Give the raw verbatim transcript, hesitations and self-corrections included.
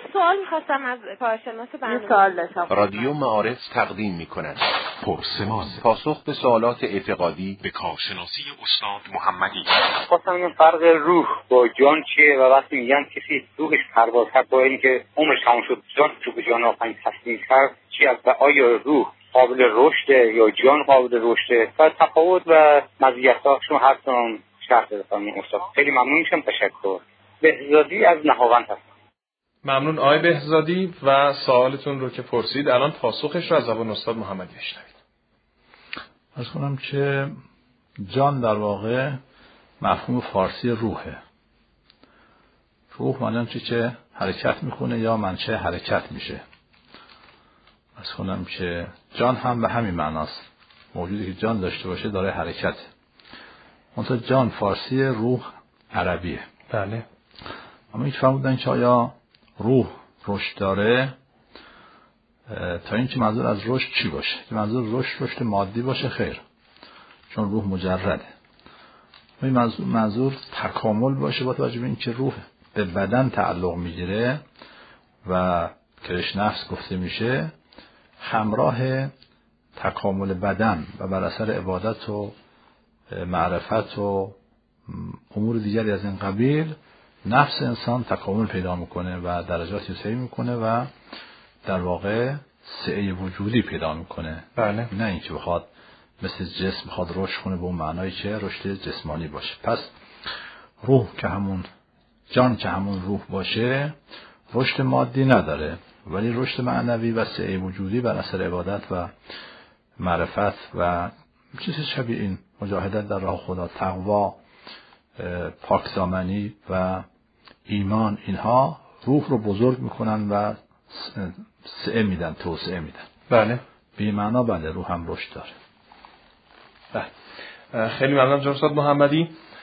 سوال میخواستم از کارشناس برنامه. سوال داشتم. رادیو معارف تقدیم میکند پرسمان، پاسخ به سوالات اعتقادی به کارشناسی استاد محمدی. خواستم این فرق روح با جان چیه و وقتی میگن کسی روحش پرواز کرد با اینکه عمرش تموم شد جان تو به جان آفرین تسلیم کرد چی از آیا روح قابل رشد یا جان قابل رشد و تفاوت و مزیت‌هاشون هر کدوم شرح دادم استاد. خیلی ممنون میشم. تشکر. بهزادی از نهاوند هستم. ممنون آقای بهزادی و سوالتون رو که پرسید الان پاسخش رو از زبان استاد محمدی بشنوید. عرض کنم که جان در واقع مفهوم فارسی روحه. روح معنی چی که حرکت میکنه یا منشأ حرکت میشه. عرض کنم که جان هم به همین معناست. موجودی که جان داشته باشه داره حرکت. منتها جان فارسی، روح عربیه. بله. اما هیچ فرمودن که آیا روح رشد داره تا این که منظور از رشد چی باشه؟ که منظور رشد رشد مادی باشه؟ خیر، چون روح مجرده. این منظور, منظور تکامل باشه با توجه به این که روح به بدن تعلق میگیره و کرش نفس گفته میشه، همراه تکامل بدن و بر اثر عبادت و معرفت و امور دیگری از این قبیل نفس انسان تکامل پیدا میکنه و درجاتی طی میکنه و در واقع سعی وجودی پیدا میکنه. بله. نه اینکه بخواد مثل جسم بخواد رشد کنه به اون معنایی که رشد جسمانی باشه. پس روح که همون جان که همون روح باشه رشد مادی نداره، ولی رشد معنوی و سعی وجودی بر اثر عبادت و معرفت و چیزی شبیه این، مجاهدت در راه خدا، تقوا، پاکدامنی و ایمان، اینها روح رو بزرگ میکنن و سعی میدن، توسعه میدن. بله. به معنا بله روح هم رشد داره. بله. خیلی ممنونم جناب استاد محمدی.